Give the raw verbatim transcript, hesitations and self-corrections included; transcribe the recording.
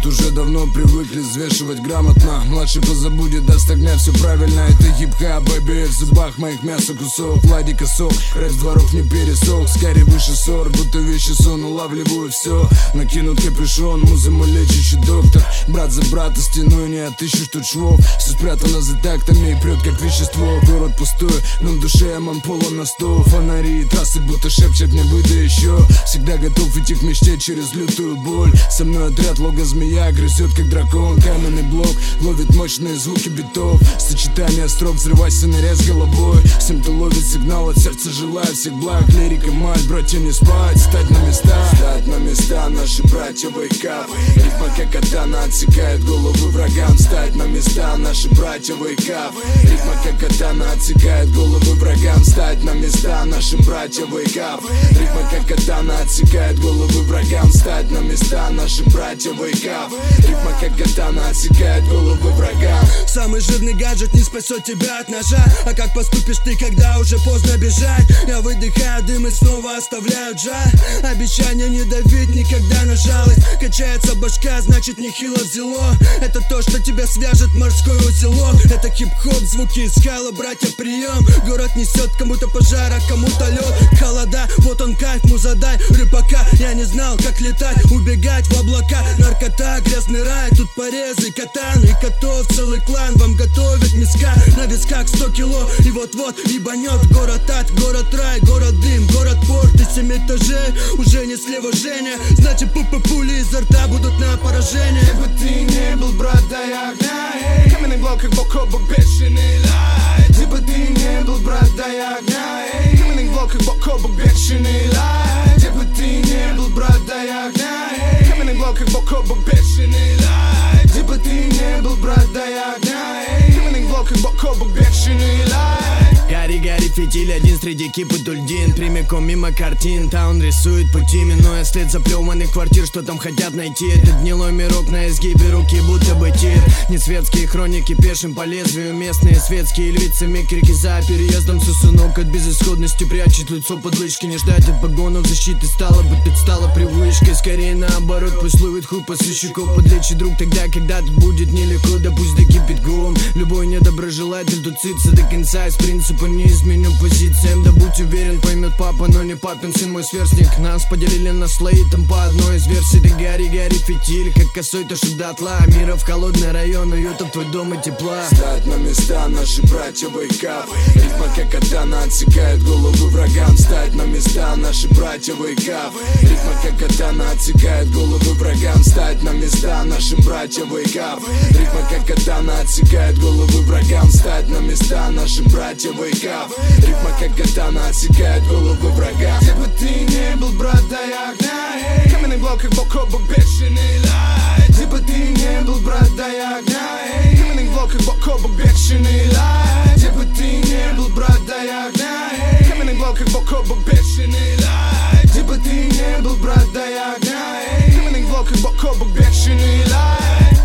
Тут уже давно привыкли взвешивать грамотно. Младший позабудет, даст огня, все правильно. Это хип-хап, бэби, в зубах моих мясо кусок. Владика сок, рэп с дворов не пересох. Скорее выше ссор, будто вещи сон, улавливаю все. Накинут капюшон, музы мой лечащий доктор. Брат за брата стену, не отыщешь тут швов. Все спрятано за тактами и прет как вещество. Город пустой, но в душе оман полон на сто. Фонари и трассы будто шепчет мне выйду еще. Всегда готов идти к мечте через лютую боль. Со мной отряд лого-змея грызет как дракон. Каменный блок ловит мощные звуки битов. Сочетание строк, взрывайся, ныряй с головой. Всем, кто ловит сигнал от сердца, желаю всех благ. Лирика, мать, братья, не спать, стать на места. Стать на места, наши братья, вейкап. Рифма как катана отсекает головы врагам. Стать на места, наши братья, вейкап. Рифма как катана отсекает головы врагам. Стать на места, наши братья, вейкап. Рифма как катана отсекает головы врагам. Стать на места, наши братья, вейкап. Рифма как катана отсекает головы врагам. Самый жирный гаджет не спасет тебя от ножа. А как поступишь ты, когда уже поздно бежать? Я выдыхаю дым и снова оставляю джар. Обещание не давить никогда на жалость. Качается башка, значит нехило взяло. Это то, что тебя свяжет морской узелок. Это хип-хоп, звуки из скала, братья, прием. Город несет кому-то пожар, а кому-то лед. Холода, вот он кайф, музадай, рыбака. Я не знал, как летать, убегать в облака. Наркота, грязный рай, тут порезы, катан и котов. Целый клан вам готовит миска. На висках сто кило, и вот-вот ебанет. Город ад, город рай, город дым, город порт. И семь этажей, уже не слева Женя. Значит пупы пули изо рта будут на поражение. Где бы ты не был, брат, дай огня, эй. Каменный блок, как бок о бок, бешеный лай. Где бы ты не был, брат, дай огня, эй. Каменный блок, как бок о бок, бешеный лай. Где бы ты не был, брат, дай огня, эй. Каменный блок, как бок о бок, бешеный лай. Где бы ты не был, брат, дай огня, эй. Каменный блок, как бок о бок, бешеный лай. Гори, гори, фитиль, один среди кипы дульдин. Прямиком мимо картин, таун рисует пути, минуя след заплеванных квартир. Что там хотят найти? Этот гнилой мирок на изгибе руки, будто бы тир. Не светские хроники, пешим по лезвию. Местные светские львицами крики за переездом. Сосунок от безысходности прячет лицо под лычки. Не ждать от погонов защиты стало бы, тут стало привычкой. Скорее наоборот, пусть ловит хуй посыщиков. Подлечит друг тогда, когда тут будет нелегко. Да пусть докипит гум. Любой недоброжелатель туцится до конца. Из принципа не изменю позициям. Да будь уверен, поймет папа, но не папин сын, мой сверстник. Нас поделили на слои, там по одной из версий. Да гори, гори, фитиль, как косой тушит дотла. Мира в холодный район, уюта в твой дом и тепла. Стать на места, наши братья, вейкап. Рифма как катана отсекает головы врагам. Стать на места, наши братья, вейкап. Рифма как катана отсекает головы врагам. Стать на места, наши братья, вейкап. Рифма как катана отсекает головы врагам. Стать на места, наши братья, вейкап. Рифма как катана отсекает головы врагам. Где бы ты не был, брат, дай огня, эй. Каменный блок, как бок о бок, бешеный лай. Где бы ты не был, брат, дай огня, эй. Каменный блок, как бок о бок, бешеный лай. Где бы ты не был, брат, дай огня, эй. Каменный блок, как бок о бок, бешеный лай. Где бы ты не был, брат, дай огня, эй. Каменный блок, как бок о бок, бешеный лай.